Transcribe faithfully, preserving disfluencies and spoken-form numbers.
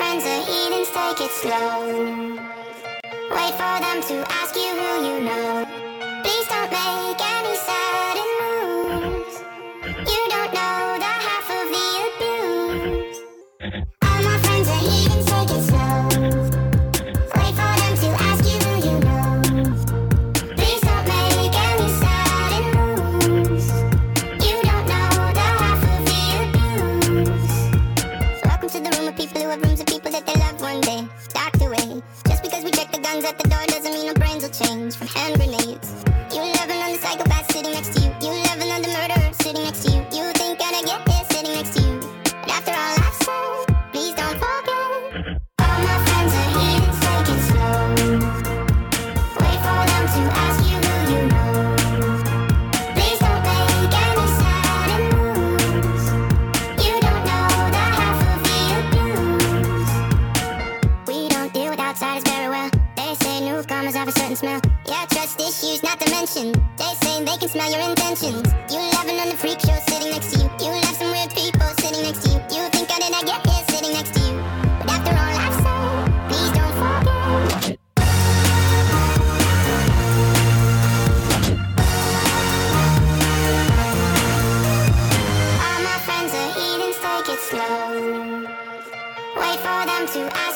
friends are heathens, take it slow. Wait for them to ask you who you know. Please don't make any sudden moves. You don't know the half of the abuse. All my friends are heathens, take it slow. Wait for them to ask you who you know. Please don't make any sudden moves. You don't know the half of the abuse. Welcome to the room of people who have rooms of people that they love one day docked away. Just because we check the guns at the door doesn't mean our brains will change from hand grenades. You love another psychopath sitting next to you. You love another murderer sitting next to you. You think I'd get here sitting next to you. But after all I've said, please don't forget. All my friends are heathens, take it slow. Wait for them to ask you who you know. Please don't make any sudden moves. You don't know the half of the abuse. We don't deal with outsiders very well. They say newcomers have a certain smell. Yeah, trust issues not to mention. They say they can smell your intentions. You love another freak show sitting next to you. You love some weird people sitting next to you. You think I did not get here sitting next to you. But after all I've said, please don't forget. All my friends are heathens, take it slow. Wait for them to ask